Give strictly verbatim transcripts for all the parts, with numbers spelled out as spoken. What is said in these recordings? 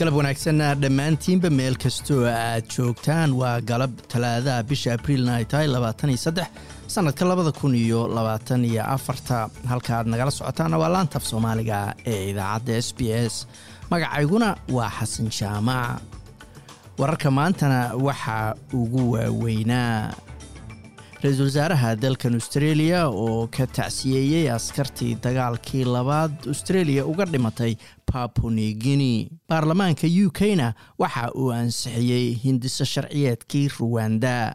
galab wanaagsan dhammaantiinba meel kastoo aad joogtaan waa galab talaadaha bisha Abriil ay tahay labaatan iyo saddex sanadka labada kun iyo labaatan iyo afar halka aad nagala socotaan waa laanta af Soomaaliga ee idaacadda S B S magacayguna waa Xasan Jaamac wararka maantana waxa ugu waaweynaa Ra'iisul Wasaaraha dalkan Australia oo ka tacsiyeeyay askartii dagaalkii labaad Australia uga dhimatay Papua New Guinea. Baarlamaanka U K-na waxa uu ansixiyay hindisa sharciyeedkii Rwanda.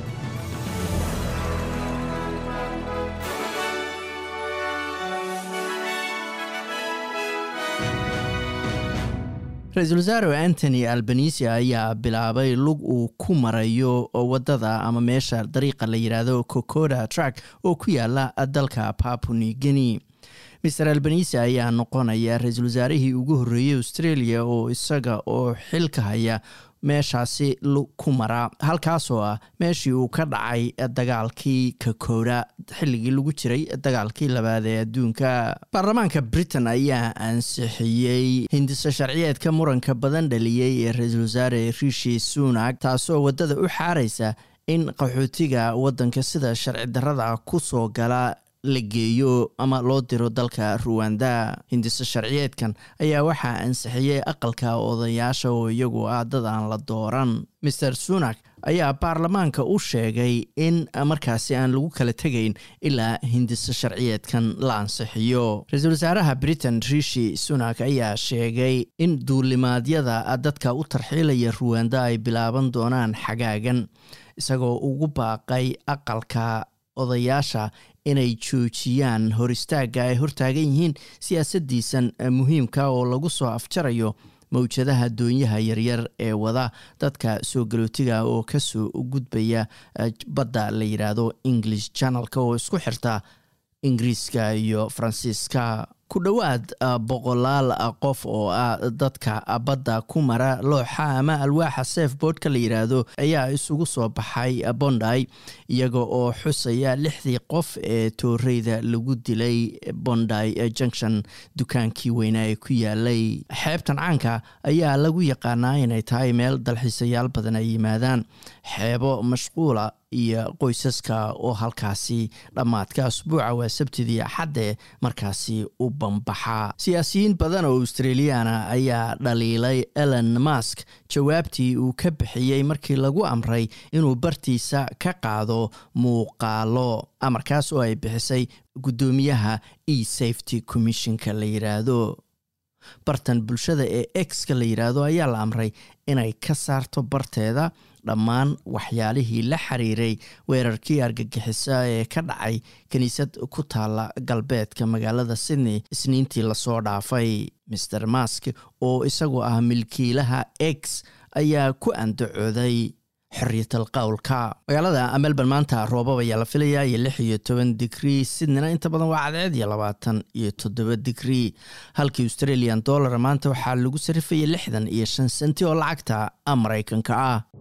Ra'iisul Wasaare Anthony Albanese ayaa bilaabay lug uu ku marayo wadada ama meesha dariiqa la yiraahdo Kokoda Track oo ku yaala dalka Papua New Guinea. Mister Albanese ayaa noqonaya ra'iisul wasaarihii ugu horeeyay Australia oo isaga oo xilka haya meeshaasi ku mara halkaas oo ah meeshii uu ka dhacay dagaalkii Kokoda xilligii lagu jiray dagaalkii labaad ee adduunka. Baarlamaanka Britain ayaa ansixiyay hindisa sharciyeedka muranka badan dhaliyay ee ra'iisul wasaare Rishi Sunak taasoo wadada u xaaraysa in qaxootiga wadanka sida sharci darrada ku soo gala la geeyo ama loo diro dalka Rwanda. Hindisa sharciyeedkan ayaa waxaa ansixiyay aqalka odayaasha oo iyagu ah dad aan la dooran. Mister Sunak ayaa baarlamaanka u sheegay in markaasi aan lagu kala tegayn ilaa hindisa sharciyeedkan la ansixiyo. Ra'iisul wasaaraha Britain Rishi Sunak ayaa sheegay in duulimaadyada dadka u tarxiilaya Rwanda ay bilaaban doonaan xagaagan isagoo ugu baaqay aqalka odayaasha inay joojiyaan hor istaaga ay hortaagan yihiin siyaasadiisan muhiimka oo lagu soo afjarayo mawjadaha doonyaha yaryar ee wada dadka soo galootiga oo ka soo gudbaya badda la yiraahdo English Channel-ka oo isku xirta Ingiriiska iyo Faransiiska. Ku dhawaad boqolaal qof oo ah dadka badda ku mara looxa ama alwaaxa safeboard-ka la yiraahdo ayaa isugu soo baxay Bondi iyaga oo xusaya lixdii qof ee tooreyda lagu dilay Bondi Junction dukaankii weynaa ee ku yaalay. Xeebtan caanka ayaa lagu yaqaanaa inay tahay meel dalxiisayaal badan ay yimaadaan, xeebo mashquula iyo qoysaska oo halkaasi dhamaadka asbuuca waa Sabtidii Axadde markaasi u bambaxa. Siyaasiyiin badan oo Australiana ayaa dhaliilay Elon Musk jawaabtii uu ka bixiyay markii lagu amray inuu bartiisa ka qaado muuqaalo amarkaas oo ay bixisay gudoomiyaha e-Safety Commission-ka la yiraahdo. bartan bulshada ee X-ka la yiraahdo ayaa la amray inay ka saarto barteeda dhammaan waxyaalihii la xiriiray weerarkii argagixisa ee ka dhacay kaniisad ku taala galbeedka magaalada Sydney isniintii la soo dhaafay. Mister Musk oo isagu ah milkiilaha X ayaa ku andacooday xorriyatul qowlka. magaalada Melbourne maanta roobab ayaa la filayaa iyo lix iyo toban digrii, Sydneyna inta badan waa cadceed iyo labaatan iyo toddoba digrii. halkii Australian dollar maanta waxaa lagu sarifayay lixdan iyo shan senti oo lacagta Mareykanka ah.